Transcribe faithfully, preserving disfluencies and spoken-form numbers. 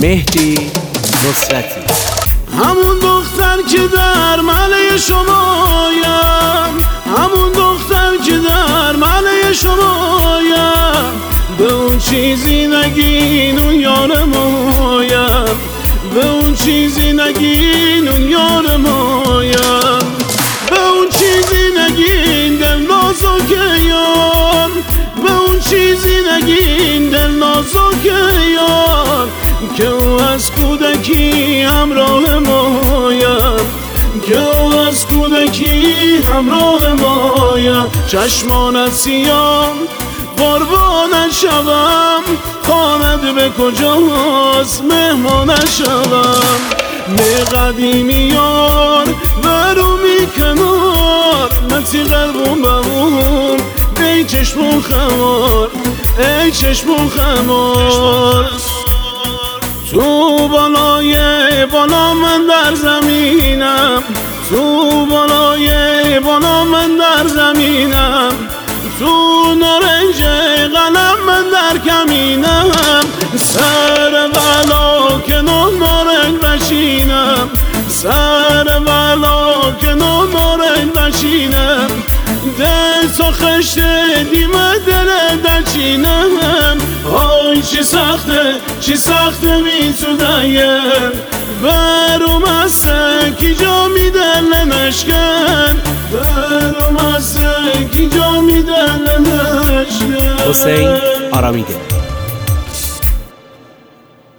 مهدی نصرتی. همون دختر که در مله شمایم، همون دختر که در مله شمایم، به اون چیزی نگین اون یار مایم، به اون چیزی نگین اون یار مایم، به اون چیزی نگین دل نازک یار، به اون چیزی نگین دل نازک یار، که او از کودکی همراه مایم، که او از کودکی همراه مایم. چشمان سیام قربانش شوم، خواند به کجاست مهمانش شوم. نه قدیمی یار برومی کنار، نتی قلبون بمون ای چشمون خمار، ای چشمون خمار. تو بالای بالا من در زمینم، تو بالای بالا من در زمینم، تو نارنج قلم من در کمینم. سر بلا کنار نارنج بشینم، سر بلا کنار نارنج بشینم، دل تو خشت دیمه دل دچینم. آی چی سخته چی سخته بی تو دیم، برم از کی جا میده نشکن، برم از کی جا میده نشکن. حسین آرامیده.